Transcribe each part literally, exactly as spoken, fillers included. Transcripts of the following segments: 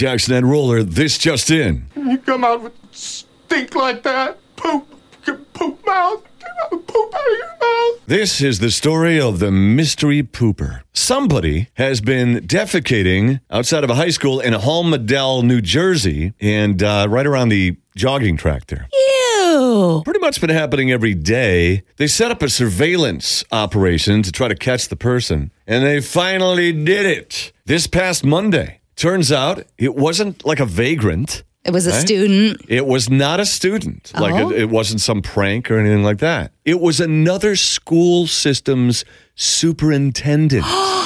Jackson and Roller, this just in. You come out with stink like that, poop, poop mouth, poop out of your mouth. This is the story of the mystery pooper. Somebody has been defecating outside of a high school in Halmedel, New Jersey, and uh, right around the jogging track there. Ew. Pretty much been happening every day. They set up a surveillance operation to try to catch the person, and they finally did it this past Monday. Turns out it wasn't like a vagrant. It was a right? student. It was not a student. Like Oh. it, it wasn't some prank or anything like that. It was another school system's superintendent.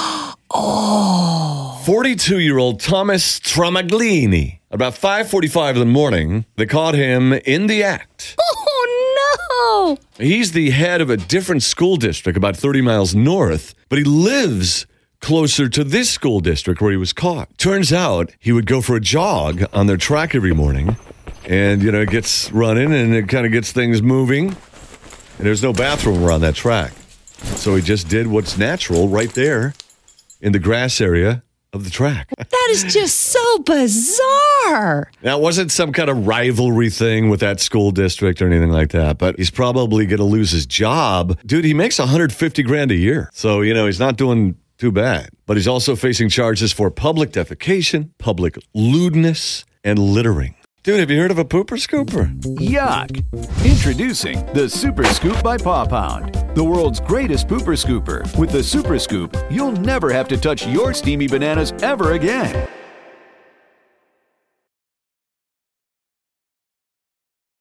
Oh. forty-two-year-old Thomas Tramaglini. About five forty-five in the morning, they caught him in the act. Oh, no. He's the head of a different school district about thirty miles north, but he lives closer to this school district where he was caught. Turns out he would go for a jog on their track every morning, and, you know, it gets running and it kind of gets things moving, and there's no bathroom around that track. So he just did what's natural right there in the grass area of the track. That is just so bizarre. Now, it wasn't some kind of rivalry thing with that school district or anything like that, but he's probably going to lose his job. Dude, he makes one hundred fifty grand a year. So, you know, he's not doing too bad. But he's also facing charges for public defecation, public lewdness, and littering. Dude, have you heard of a pooper scooper? Yuck! Introducing the Super Scoop by Paw Pound, the world's greatest pooper scooper. With the Super Scoop, you'll never have to touch your steamy bananas ever again.